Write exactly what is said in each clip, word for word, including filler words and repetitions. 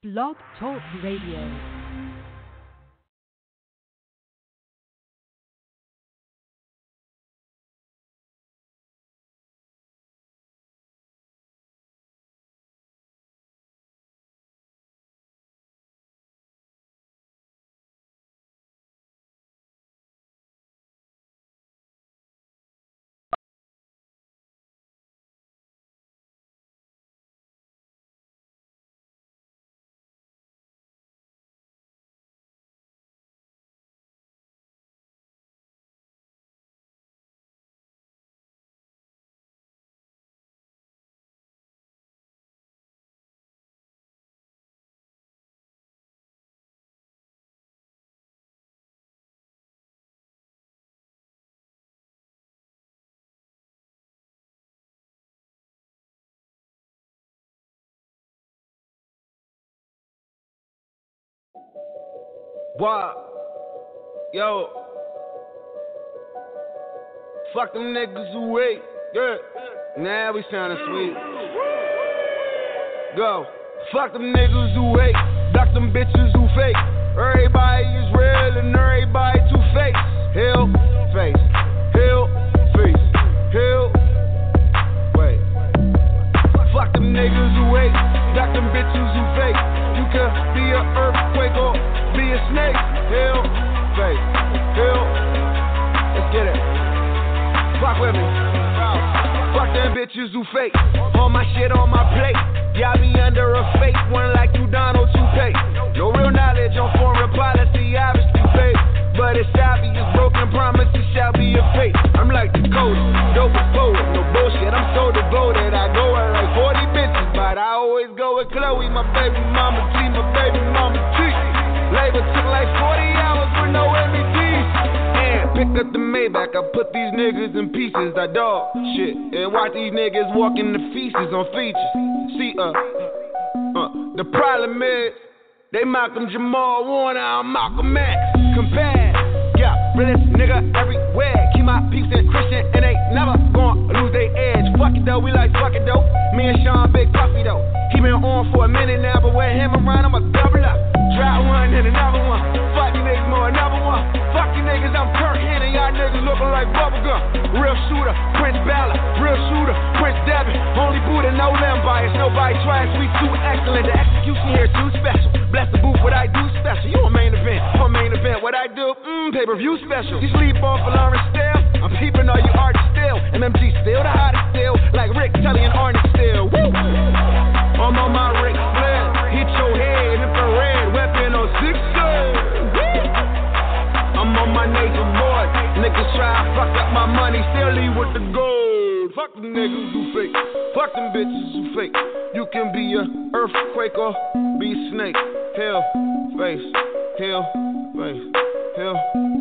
Blog Talk Radio. What? Yo. Fuck them niggas who wait. Yeah. Now we soundin' sweet. Go. Fuck them niggas who wait. Duck them bitches who fake. Everybody is real and everybody too fake. Hell face. Hell face. Hell. Wait. Fuck them niggas who wait. Duck them bitches who fake. You could be an earthquake or be a snake. Hell face. Hell. Let's get it. Fuck with me. Fuck them bitches who fake. All my shit on my plate. Y'all be under a fake one like you Donald Toupee. No real knowledge on foreign policy, obviously fake. But it's obvious broken promises shall be a fate. I'm like Dakota, dope as poet, no bullshit. I'm so devoted. I go at like forty bitches, but I always go with Chloe, my baby mama T, my baby mama T. Labor took like forty hours for no M E Ds. And pick up the Maybach, I put these niggas in pieces. I dog shit and watch these niggas walk in the feces on features. See, uh, uh, the problem is they Malcolm Jamal Warner, I'm Malcolm X. Compare, yeah, realest nigga everywhere. Keep my peeps in Christian and they never gon' lose their edge. Fuck it though, we like fuck it though. Me and Sean big puppy though. He been on for a minute now, but with him around, I'ma double up. Try one and another one. Fuck you niggas more, another one. Fuck you niggas, I'm Kurt Hennig. Y'all niggas looking like bubblegum. Real shooter, Prince Ballard. Real shooter, Prince Devin. Only Buddha, no limb bias. Nobody tries, we too excellent. The execution here too special. Bless the booth, what I do special. You a main event, for main event. What I do, mmm, pay-per-view special. You sleep on for Lawrence still. I'm peeping all you artists still. M M G still the hottest still. Like Rick, Kelly, and Arnie still. Woo! I'm on my Rick Flair. Hit your head, infrared. Weapon on six I'm on my nature boy. Niggas try to fuck up my money, still leave with the gold. Fuck them niggas who fake. Fuck them bitches who fake. You can be a earthquake or be a snake. Hell, face. Hell, face. Hell.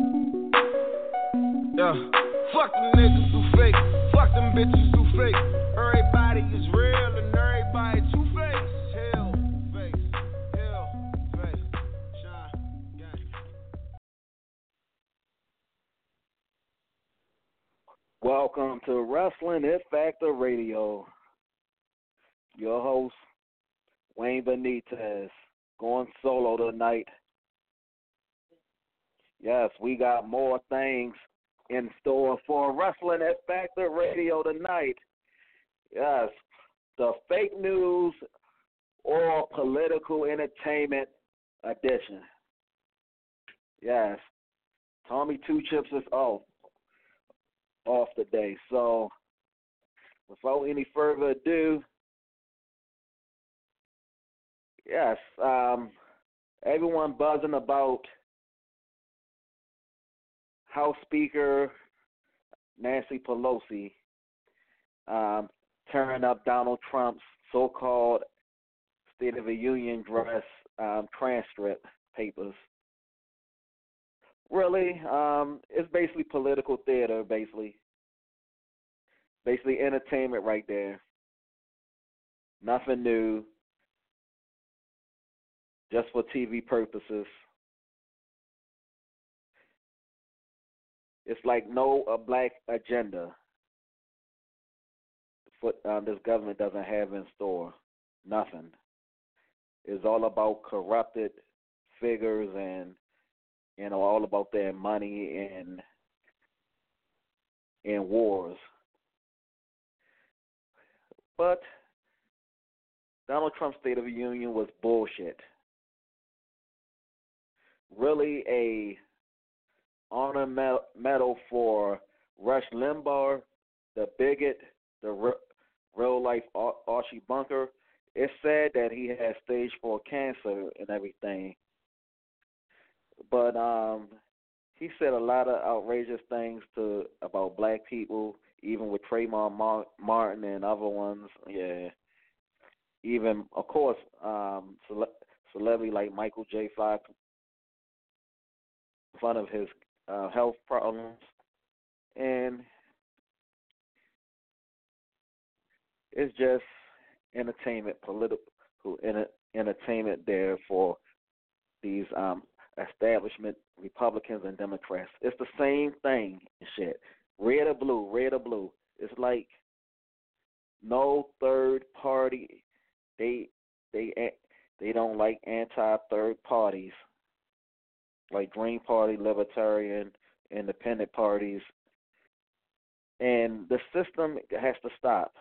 Yeah. Fuck them niggas who fake. Fuck them bitches who fake. Everybody is real and everybody too fake. Hell, face. Hell, face. Shine, gang. Welcome to Wrestling It Factor Radio. Your host, Wayne Benitez, going solo tonight. Yes, we got more things in store for Wrestling It Factor Radio tonight. Yes, the fake news or political entertainment edition. Yes, Tommy Two Chips is off. off today. So without any further ado, yes, um, everyone buzzing about House Speaker Nancy Pelosi um, tearing up Donald Trump's so-called State of the Union address um, transcript papers. Really, um, it's basically political theater, basically. Basically entertainment right there. Nothing new. Just for T V purposes. It's like no a black agenda what um, this government doesn't have in store. Nothing. is all about corrupted figures and you know all about their money and and wars. But Donald Trump's State of the Union was bullshit. Really a honor medal for Rush Limbaugh, the bigot, the re- real life Archie Bunker. It's sad that he has stage four cancer and everything. But um, he said a lot of outrageous things to about black people, even with Trayvon Mar- Martin and other ones. Yeah. Even, of course, um, cele- celebrity like Michael J. Fox, in front of his uh, health problems. And it's just entertainment, political entertainment there for these um, establishment Republicans and Democrats. It's the same thing and shit. Red or blue, red or blue. It's like no third party. They they they don't like anti-third parties like Green Party, Libertarian, Independent parties, and the system has to stop.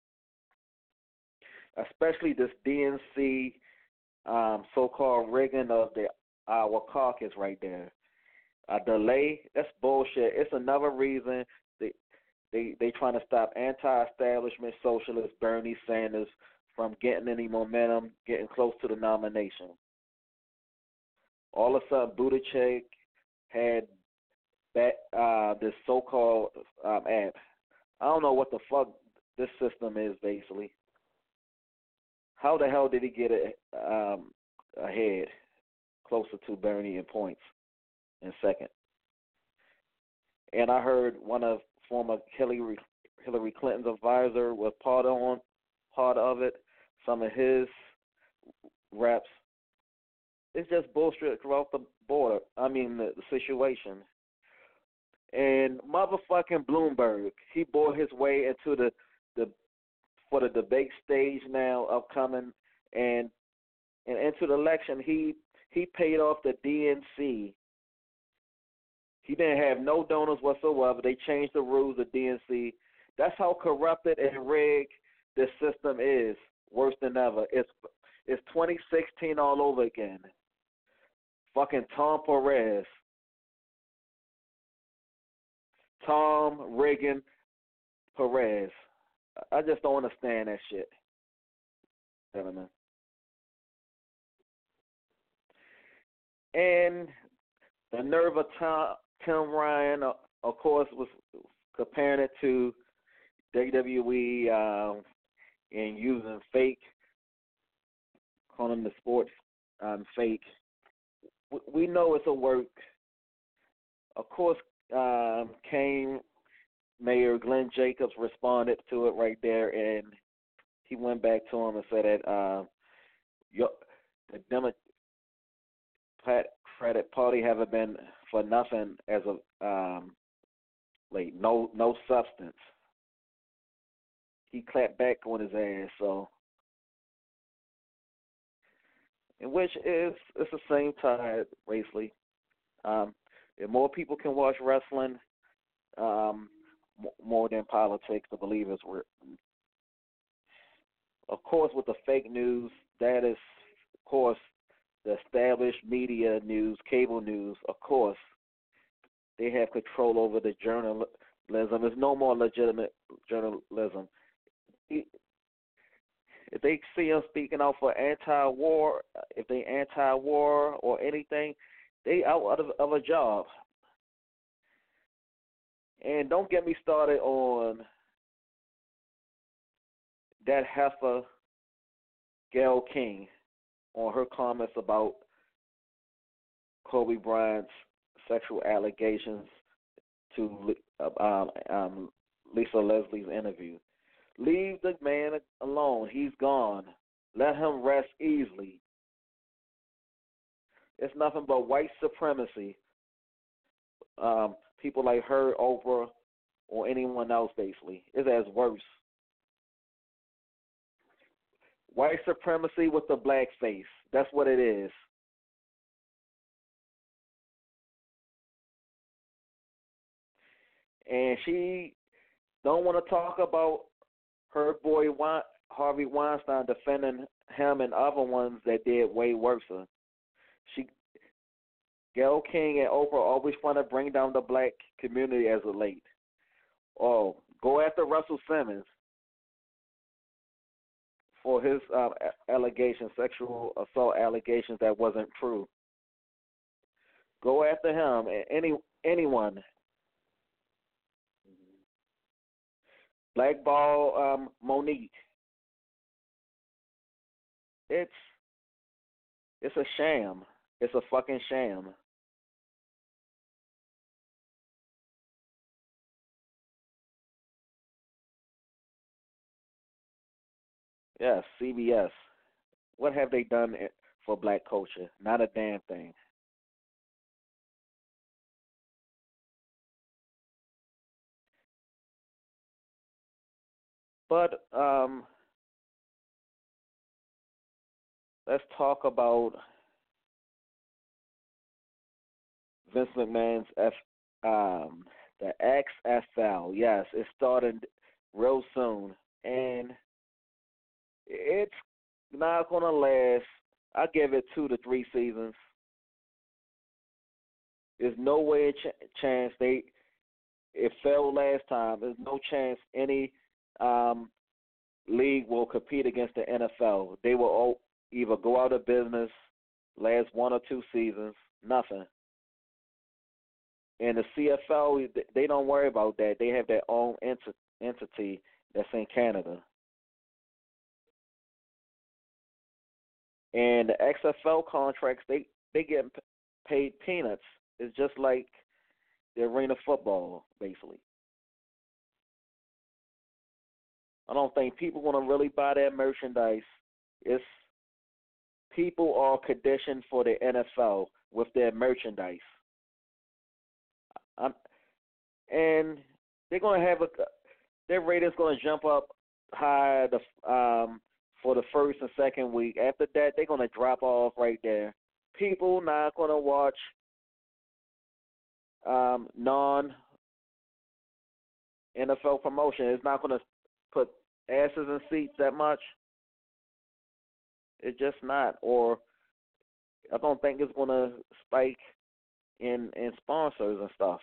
Especially this D N C um, so-called rigging of the our caucus right there. A delay, that's bullshit. It's another reason they they they trying to stop anti-establishment socialist Bernie Sanders from getting any momentum, getting close to the nomination. All of a sudden, Buttigieg had that uh, this so-called um, app. I don't know what the fuck this system is, basically. How the hell did he get it um, ahead, closer to Bernie in points in second? And I heard one of former Hillary Hillary Clinton's advisor was part on part of it. Some of his reps. It's just bullshit throughout the border. I mean the, the situation. And motherfucking Bloomberg, he bore his way into the the for the debate stage now upcoming, and and into the election, he he paid off the D N C. He didn't have no donors whatsoever. They changed the rules of D N C. That's how corrupted and rigged this system is. Worse than ever. It's it's twenty sixteen all over again. Fucking Tom Perez. Tom Reagan Perez. I just don't understand that shit. Gentlemen. And the nerve of Tom, Tim Ryan, uh, of course, was comparing it to W W E um, and using fake, calling the sports um, fake. We know it's a work. Of course, um, Kane Mayor Glenn Jacobs responded to it right there, and he went back to him and said that uh, your, the Democratic Party haven't been for nothing as a um, like no no substance. He clapped back on his ass, so in which is it's the same tide, basically. Um, if more people can watch wrestling, um, more than politics, the believers were. Of course, with the fake news, that is, of course, the established media news, cable news, of course, they have control over the journalism. There's no more legitimate journalism. If they see them speaking out for anti-war, if they anti-war or anything, they out of, of a job. And don't get me started on that heifer, Gayle King, on her comments about Kobe Bryant's sexual allegations to um, um, Lisa Leslie's interview. Leave the man alone. He's gone. Let him rest easily. It's nothing but white supremacy. Um, people like her, Oprah, or anyone else, basically. It's as worse. White supremacy with the black face. That's what it is. And she don't want to talk about her boy Harvey Weinstein defending him and other ones that did way worse. She, Gayle King and Oprah always want to bring down the black community as of late. Oh, go after Russell Simmons for his uh, allegations, sexual assault allegations that wasn't true. Go after him and any anyone. Blackball um, Monique. It's it's a sham. It's a fucking sham. Yes, C B S. What have they done for black culture? Not a damn thing. But um, let's talk about Vince McMahon's F, um, the X F L. Yes, it started real soon, and it's not gonna last. I give it two to three seasons. There's no way ch- chance they it failed last time. There's no chance any um, league will compete against the N F L. They will all either go out of business, last one or two seasons, nothing. And the C F L, they don't worry about that. They have their own ent- entity that's in Canada. And the X F L contracts, they, they get paid peanuts. It's just like the arena football, basically. I don't think people want to really buy that merchandise. It's people are conditioned for the N F L with their merchandise. I'm, and they're going to have a their ratings going to jump up high the, um, for the first and second week. After that, they're going to drop off right there. People not going to watch um, non N F L promotion. It's not going to put asses in seats that much. It's just not. Or I don't think it's going to spike in in sponsors and stuff.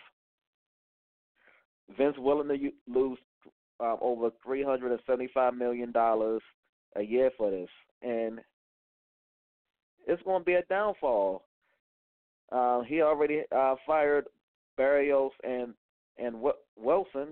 Vince willing to lose uh, over three hundred and seventy-five million dollars a year for this, and it's going to be a downfall. Uh, he already uh, fired Barrios and and Wilson,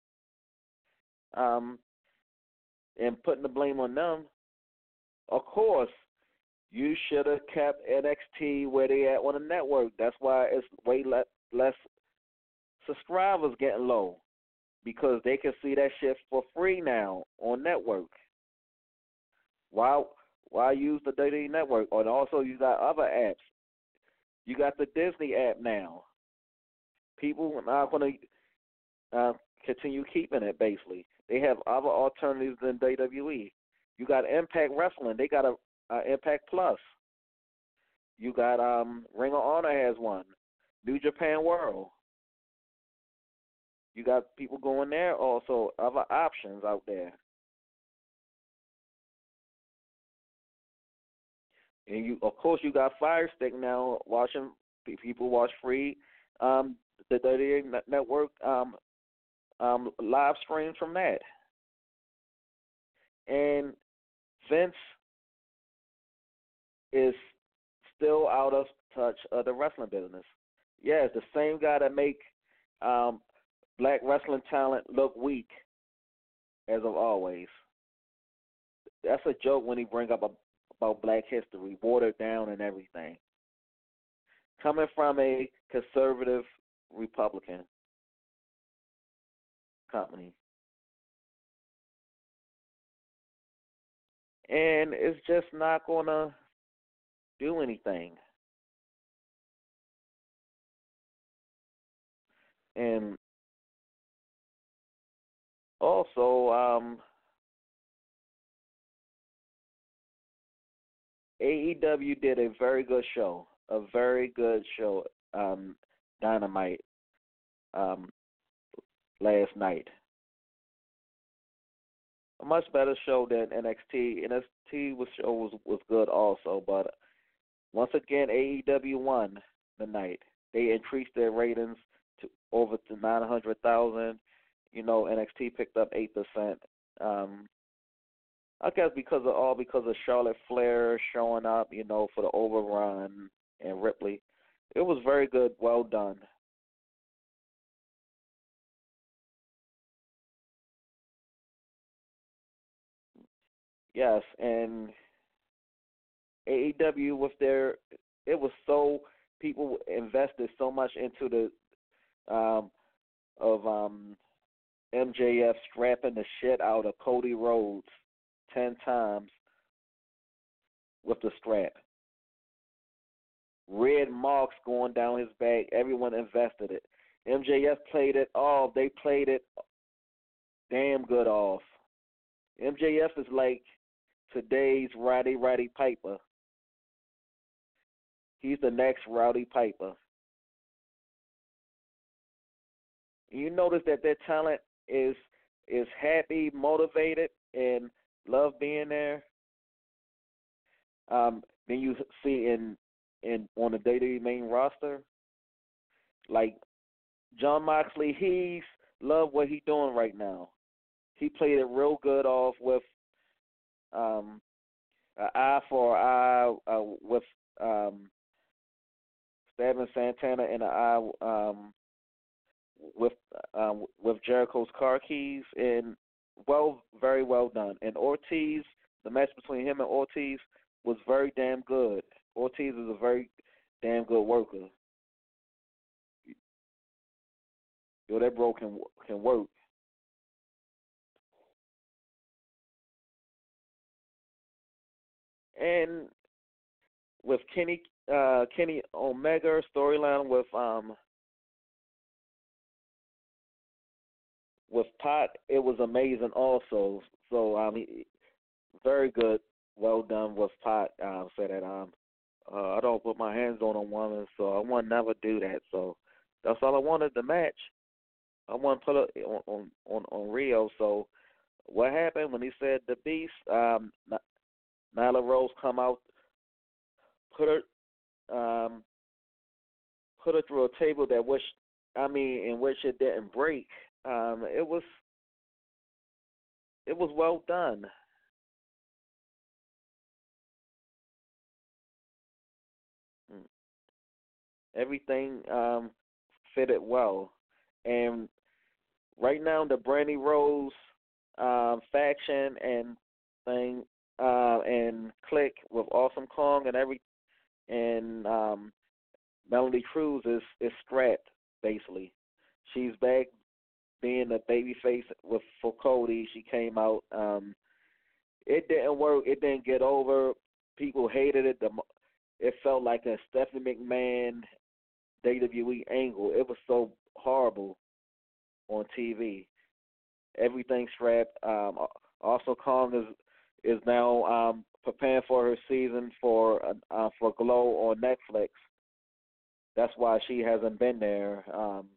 um, and putting the blame on them. Of course, you should have kept N X T where they at on the network. That's why it's way le- less subscribers getting low, because they can see that shit for free now on network. Why why use the W W E network? And also you got other apps. You got the Disney app now. People are not going to uh, continue keeping it, basically. They have other alternatives than W W E. You got Impact Wrestling. They got a, a Impact Plus. You got um, Ring of Honor has one. New Japan World. You got people going there also, other options out there. And you, of course, you got Fire Stick now. Watching people watch free um, the W W E Network um, um, live streams from that. And Vince is still out of touch of the wrestling business. Yeah, it's the same guy that make um, black wrestling talent look weak, as of always. That's a joke when he bring up a, about black history, watered down and everything. Coming from a conservative Republican company. And it's just not going to do anything. And also, um, A E W did a very good show, a very good show, um, Dynamite, um, last night. A much better show than N X T. N X T was show was was good also, but once again, A E W won the night. They increased their ratings to over to nine hundred thousand. You know, N X T picked up eight percent. Um, I guess because of all because of Charlotte Flair showing up, you know, for the overrun and Ripley. It was very good, well done. Yes, and A E W with their it was so people invested so much into the um of um M J F strapping the shit out of Cody Rhodes ten times with the strap. Red marks going down his back. Everyone invested it. M J F played it off. They played it damn good off. M J F is like today's Roddy Roddy Piper. He's the next Rowdy Piper. You notice that their talent is is happy, motivated, and love being there. Um, then you see in in on the W W E main roster, like John Moxley, he's love what he's doing right now. He played it real good off with um, an eye for an eye uh, with um, stabbing Santana in the eye um, with um, with Jericho's car keys, and well, very well done. And Ortiz, the match between him and Ortiz was very damn good. Ortiz is a very damn good worker. Yo, that bro can can work. And with Kenny uh, Kenny Omega storyline with um with Pac, it was amazing also. So um, he, very good, well done with Pac. Um, said that um, uh, I don't put my hands on a woman, so I want to never do that. So that's all I wanted the match. I want to put it on on on, on Rio. So what happened when he said the Beast? Um, Nyla Rose come out, put her um, put her through a table that which I mean in which it didn't break. Um, it was it was well done. Everything um, fitted well, and right now the Brandy Rose um, faction and thing uh, and click with Awesome Kong and every and um, Melody Cruz is is scrapped basically. She's back being a baby face with for Cody. She came out. Um, it didn't work. It didn't get over. People hated it. The it felt like a Stephanie McMahon W W E angle. It was so horrible on T V. Everything strapped. Um, also, Kong is is now um, preparing for her season for uh, for Glow on Netflix. That's why she hasn't been there. Um,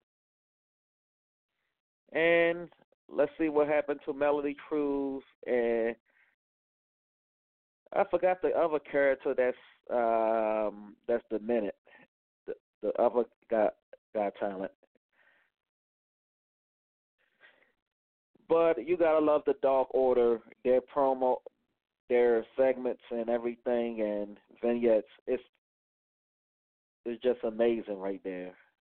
and let's see what happened to Melody Cruz. And I forgot the other character that's um, that's the minute. The, the other got got talent. But you gotta love the Dark Order, their promo, their segments, and everything, and vignettes. It's it's just amazing right there.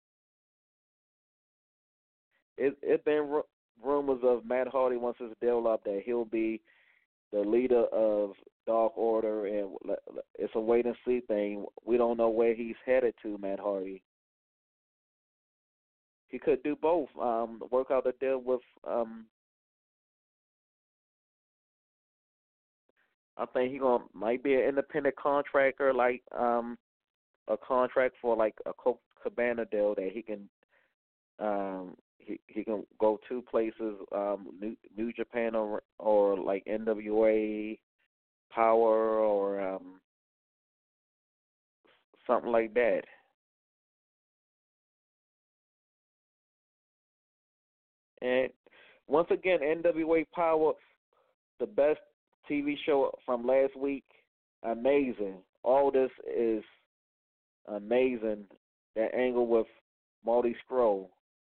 It it been r- rumors of Matt Hardy once his deal up that he'll be the leader of Dark Order, and it's a wait and see thing. We don't know where he's headed to, Matt Hardy. He could do both. Um, work out a deal with um, I think he gonna might be an independent contractor, like um a contract for like a Coke Cabana deal that he can um he he can go two places, um New New Japan or or like N W A Power or um something like that. And once again, N W A Power, the best T V show from last week, amazing. All this is amazing. That angle with Marty Scroll.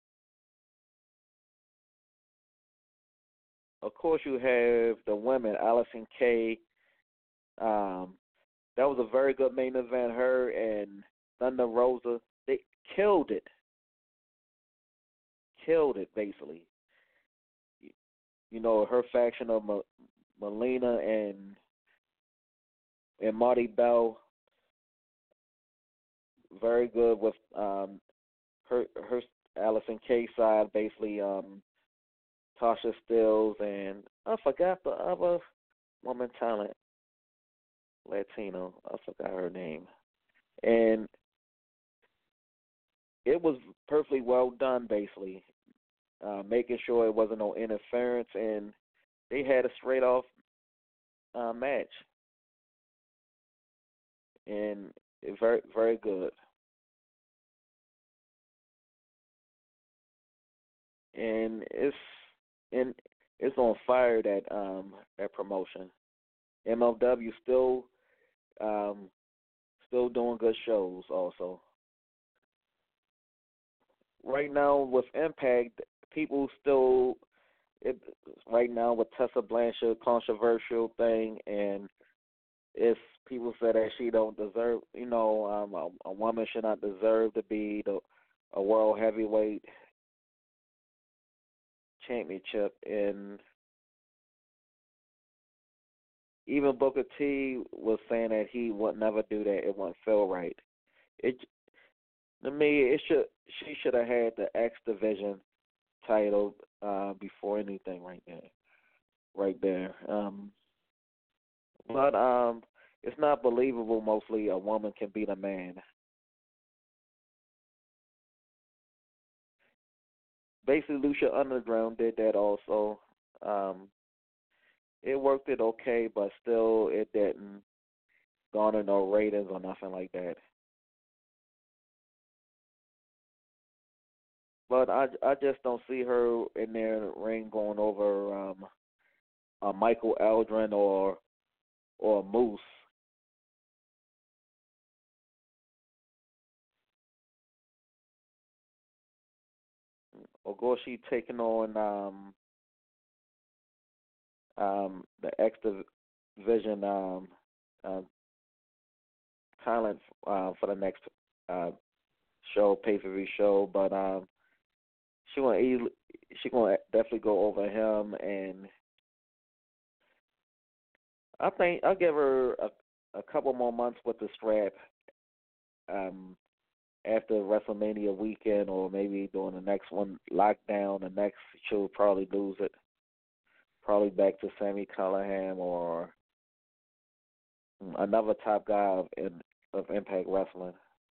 Of course, you have the women, Allison Kay. Um, that was a very good main event. Her and Thunder Rosa, they killed it. Killed it, basically. You know, her faction of Ma- Melina and and Marty Bell, very good with um, her her Allison Kay side, basically um, Tasha Stills, and I forgot the other woman talent, Latino. I forgot her name, and it was perfectly well done, basically, uh, making sure it wasn't no interference, and they had a straight off uh, match, and it very very good. And it's and it's on fire, that um that promotion. M L W still um still doing good shows also. Right now with Impact, people still it right now with Tessa Blanchard controversial thing, and it's people say that she don't deserve, you know, um a, a woman should not deserve to be the a world heavyweight championship, and even Booker T was saying that he would never do that. It wouldn't feel right. It to me, it should she should have had the X Division title uh, before anything right there, right there. Um, but um, it's not believable. Mostly, a woman can beat a man. Basically, Lucha Underground did that also. Um, it worked it okay, but still, it didn't garner no ratings or nothing like that. But I, I just don't see her in there in the ring going over um, a Michael Eldrin or or Moose. Or go she taking on um, um, the X Division um, uh, talent uh, for the next uh, show, pay per view show. But um, she gonna easily, she gonna definitely go over him, and I think I'll give her a, a couple more months with the strap. Um, After WrestleMania weekend, or maybe during the next one, lockdown, the next she'll probably lose it. Probably back to Sammy Callahan or another top guy of, in, of Impact Wrestling.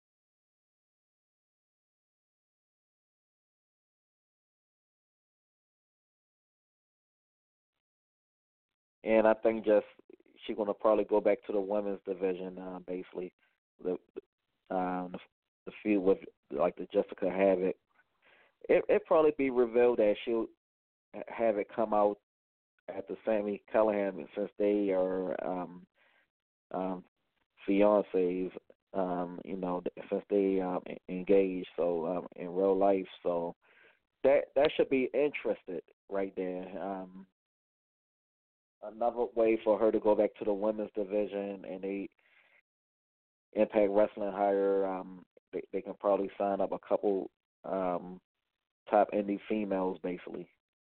And I think just she's gonna probably go back to the women's division, uh, basically the um, the, the feud with like the Jessica Havoc. It it probably be revealed that she'll have it come out at the Sammy Callahan, since they are um, um, fiancés, um, you know, since they um, engaged, so um, in real life. So that that should be interested right there. Um, another way for her to go back to the women's division, and they Impact Wrestling hire. Um, they, they can probably sign up a couple um, top indie females, basically,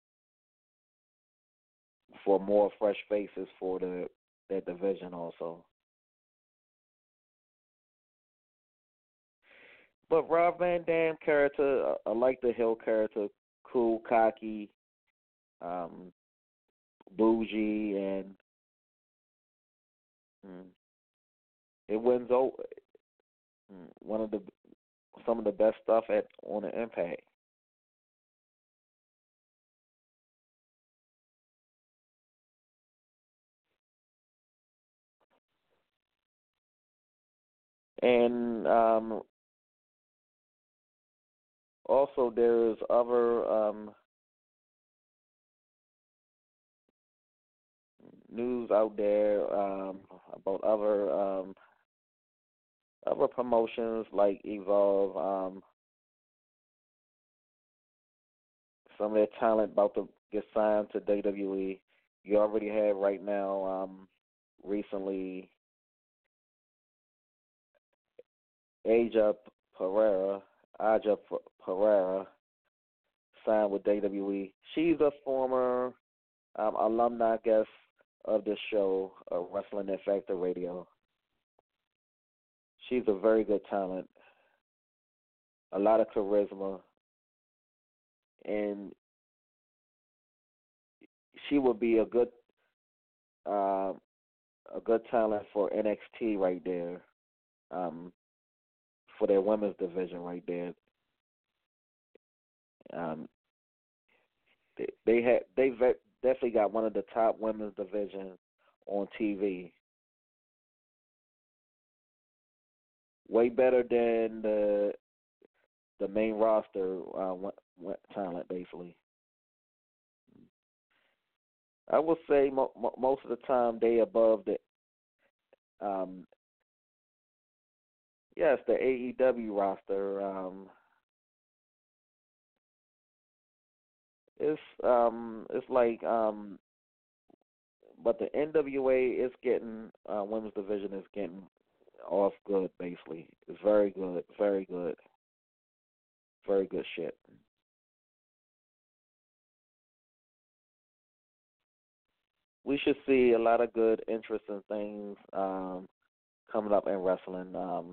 for more fresh faces for the that division also. But Rob Van Dam character, I, I like the Hill character, cool, cocky, um, bougie, and mm, it wins over mm, one of the some of the best stuff at on the Impact. And um, also there's other um, news out there um, about other um, other promotions like Evolve. Um, some of their talent about to get signed to W W E. You already have right now um, recently Aja Pereira, Aja Pereira signed with W W E. She's a former um, alumni guest of this show, uh, Wrestling and Factor Radio. She's a very good talent, a lot of charisma, and she would be a good uh, a good talent for N X T right there, um, for their women's division right there. Um, they they had they definitely got one of the top women's divisions on T V. Way better than the the main roster uh, talent, basically. I would say mo- mo- most of the time they above the um, yes, the A E W roster. Um, it's um, it's like um, but the N W A is getting uh, women's division is getting off good. Basically, it's very good, very good, very good shit. We should see a lot of good, interesting things um, coming up in wrestling. Um,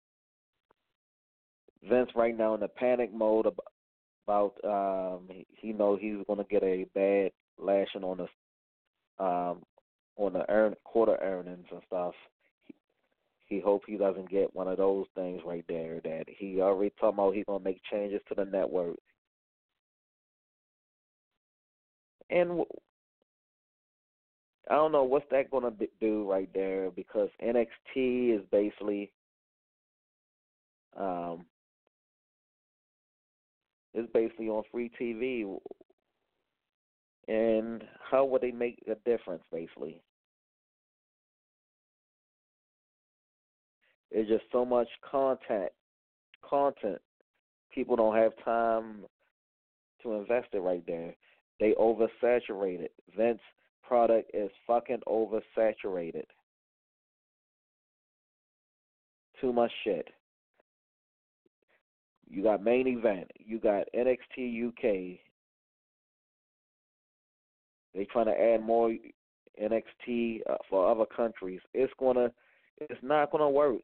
Vince right now in the panic mode about um, he, he knows he's going to get a bad lashing on the um, on the earn, quarter earnings and stuff. He, he hope he doesn't get one of those things right there. That he already talking about he's going to make changes to the network. And I don't know what's that going to do right there, because N X T is basically um, is basically on free T V. And how would they make a difference, basically? There's just so much content. Content. People don't have time to invest it right there. They oversaturated. Vince product is fucking oversaturated. Too much shit. You got main event. You got N X T U K. They trying to add more N X T uh, for other countries. It's gonna. It's not gonna work.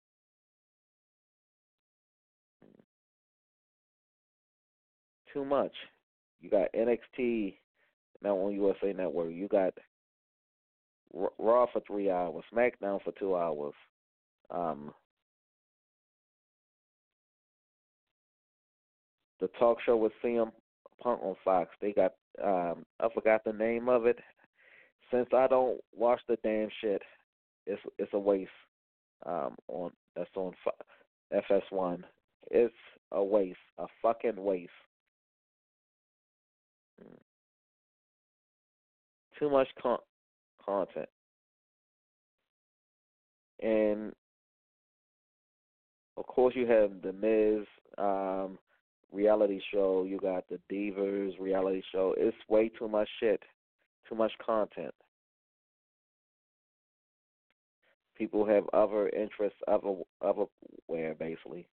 Too much. You got N X T now on U S A Network. You got Raw for three hours, SmackDown for two hours. Um, the talk show with C M Punk on Fox. They got um, I forgot the name of it. Since I don't watch the damn shit, it's it's a waste. Um, on that's on F S one. It's a waste, a fucking waste. Too much con- content, and of course you have the Miz um, reality show. You got the Divas reality show. It's way too much shit, too much content. People have other interests other otherwhere, basically.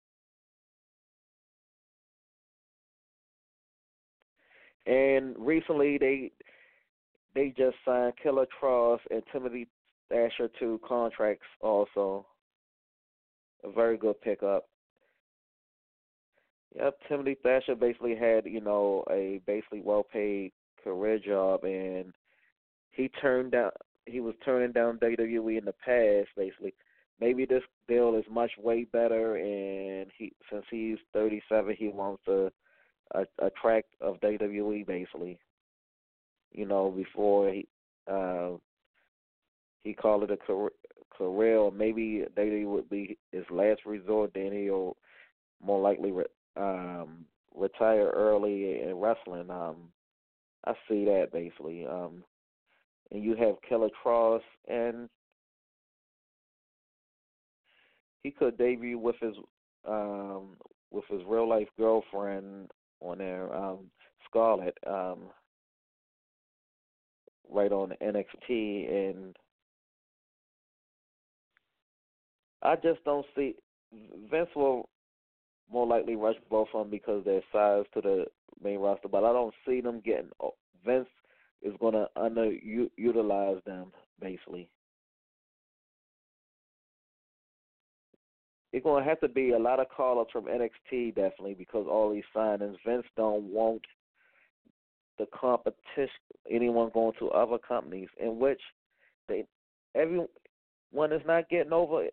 And recently they they just signed Killer Cross and Timothy Thatcher to contracts also. A very good pickup. Yep, Timothy Thatcher basically had, you know, a basically well paid career job, and he turned down he was turning down W W E in the past, basically. Maybe this deal is much way better, and he since he's thirty-seven, he wants a, a, a track of W W E, basically. You know, before he uh, he called it a career, career, or maybe W W E would be his last resort. Then he'll more likely re- um, retire early in wrestling. Um, I see that basically. Um, and you have Killer Cross, and he could debut with his um, with his real life girlfriend on there, um, Scarlett, um, right on N X T, and I just don't see Vince will more likely rush both of them because of their size to the main roster, but I don't see them getting. Vince is going to underutilize them basically. It's going to have to be a lot of call-ups from N X T definitely because all these signings. Vince don't want the competition, anyone going to other companies in which they everyone is not getting over.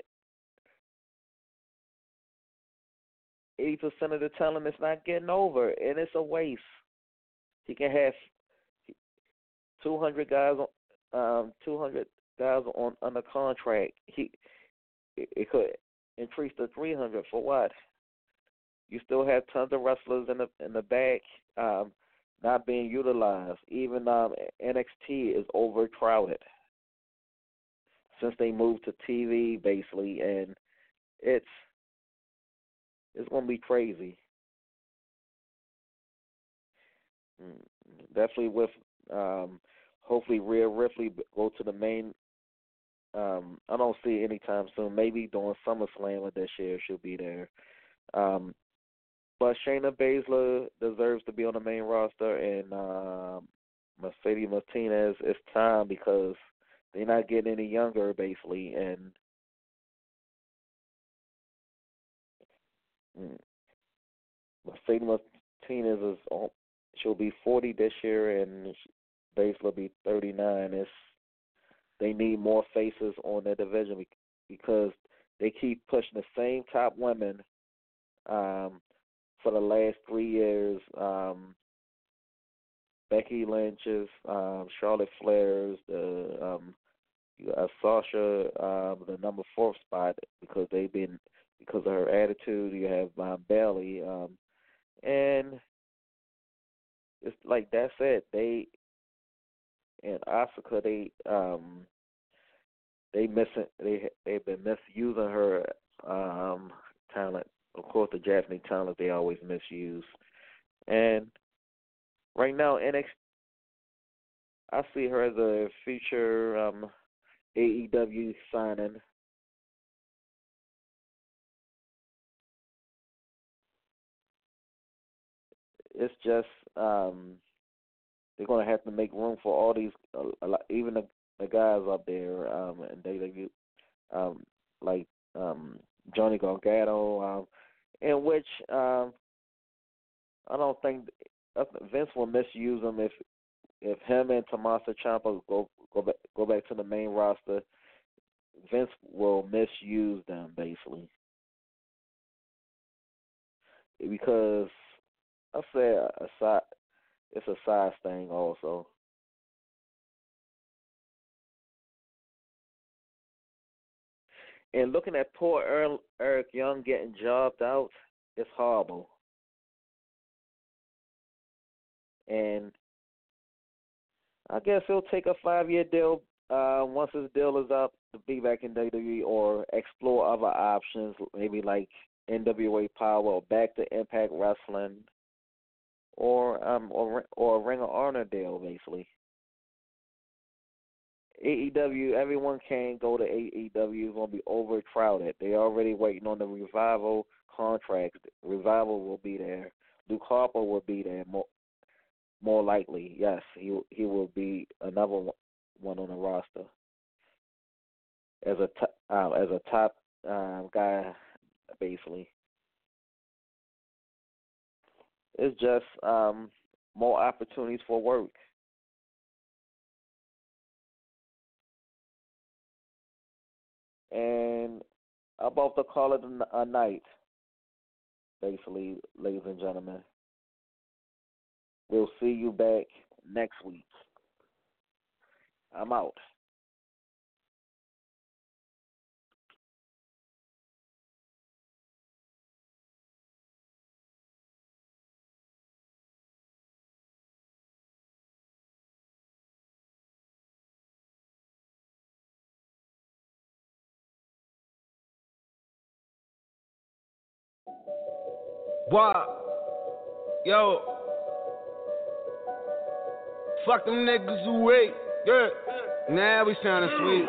Eighty percent of the talent is not getting over, and it's a waste. He can have two hundred guys, um, two hundred guys on under contract. He it, it could increase to three hundred for what? You still have tons of wrestlers in the in the back, um, not being utilized. Even um, N X T is overcrowded since they moved to T V basically, and it's it's gonna be crazy. Definitely with um, hopefully Rhea Ripley go to the main. Um, I don't see anytime soon. Maybe during SummerSlam this year she'll be there. Um, but Shayna Baszler deserves to be on the main roster, and uh, Mercedes Martinez, it's time because they're not getting any younger, basically. And mm, Mercedes Martinez is on, she'll be forty this year, and Baszler will be thirty-nine. It's they need more faces on their division because they keep pushing the same top women um, for the last three years. Um, Becky Lynch's, um, Charlotte Flair's, the um, uh, Sasha, um, the number four spot because they've been because of her attitude. You have um, Bayley, um, and it's like that's it. They and Asuka, they um, they missing they they've been misusing her um, talent. Of course, the Japanese talent they always misuse, and right now N X T, I see her as a future um, A E W signing. It's just um, they're going to have to make room for all these, uh, a lot, even the, the guys up there, um, and they, they um, like um, Johnny Gargano, um, in which um, I don't think Vince will misuse them if if him and Tommaso Ciampa go go back go back to the main roster. Vince will misuse them basically because I say a side, it's a size thing also. And looking at poor Earl, Eric Young getting jobbed out, it's horrible. And I guess he'll take a five-year deal uh, once his deal is up to be back in W W E or explore other options, maybe like N W A Power or back to Impact Wrestling or um or or a Ring of Honor deal, basically. A E W, everyone can go to A E W. It's going to be overcrowded. They're already waiting on the Revival contract. Revival will be there. Luke Harper will be there more, more likely. Yes, he he will be another one on the roster as a top, uh, as a top um, guy, basically. It's just um, more opportunities for work. And I'm about to call it a, a night, basically, ladies and gentlemen. We'll see you back next week. I'm out. Why? Yo. Fuck them niggas who wait. Yeah. Now we soundin' sweet.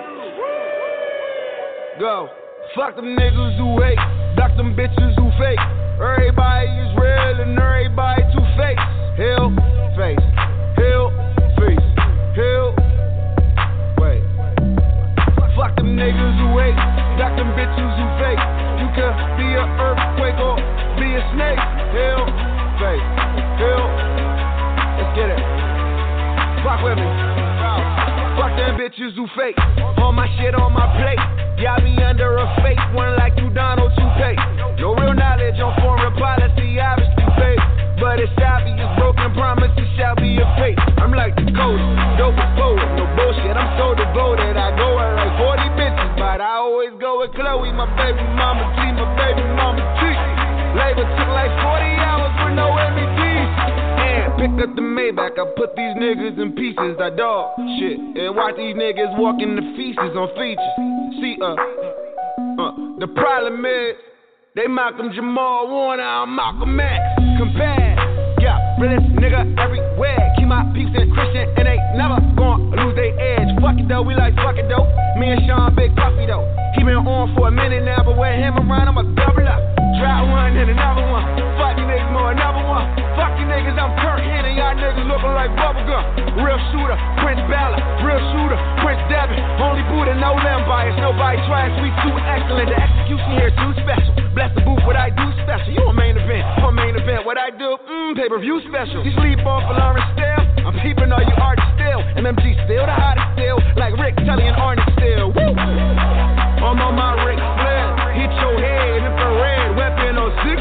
Go. Fuck them niggas who hate. Duck them bitches who fake. Everybody is real and everybody too fake. Hell face. Hell face. Hell. Wait. Fuck them niggas who hate. Duck them bitches who fake. You could be an earthquake or be a snake. Hell face. Hell. Let's get it. Fuck with me. Fuck them bitches who fake. All my shit on my plate. Got me under a fake one like you Donald Toupee. No real knowledge on foreign policy, obviously fake. But it's obvious broken promises shall be a fate. I'm like the coach, dope as poet, no bullshit. I'm so devoted, I go at like forty bitches. But I always go with Chloe, my baby mama T, my baby mama T. Labor took like forty hours with no M V Ds. And picked up the Maybach, I put these niggas in pieces. I dog shit, and watch these niggas walk in the feces on features. See, uh, uh, the problem is, they Malcolm Jamal Warner, I'm Malcolm X. Compare, yeah, realest nigga everywhere. Keep my peeps in Christian and they never gon' lose their edge. Fuck it though, we like fuck it though. Me and Sean Big Puffy though. He been on for a minute now, but with him around, I'ma double up. Try one and another one. Fuck you niggas more, another one. Fuck you niggas, I'm Kirk Henry. Y'all niggas looking like bubblegum. Real shooter, Prince Ballard. Real shooter, Prince Devin. Only Buddha, no limb bias. Nobody tries, we too excellent. The execution here too special. Bless the booth, what I do special. You a main event, I'm a main event. What I do, mmm, pay-per-view special. You sleep on for Lawrence Still. I'm peeping all you artists still. M M G still the hottest still. Like Rick, Telly, and Arnie still. Woo! I'm on my Rick Flair. Hit your head, infrared, weapon on six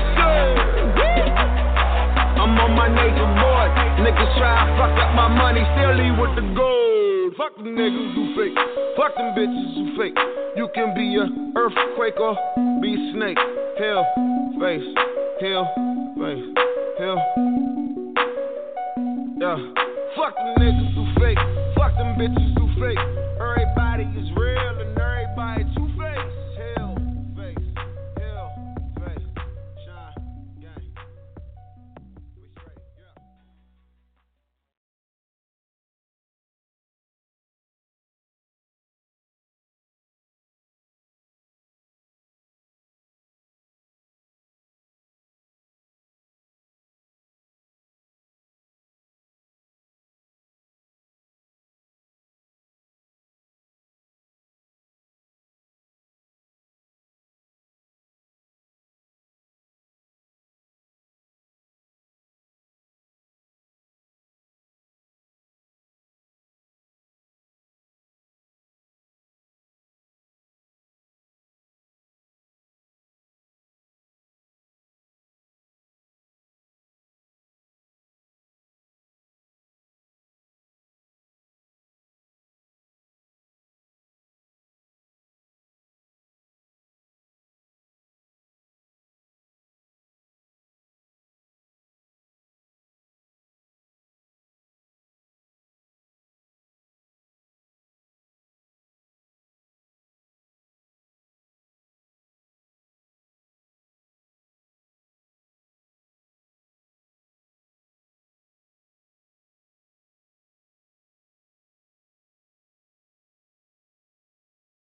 I'm on my nigga boy. Niggas try to fuck up my money, still leave with the gold. Fuck them niggas who fake. Fuck them bitches who fake. You can be a earthquake or be a snake. Hell face. Hell face. Hell. Yeah. Fuck them niggas who fake. Fuck them bitches who fake. Everybody is real and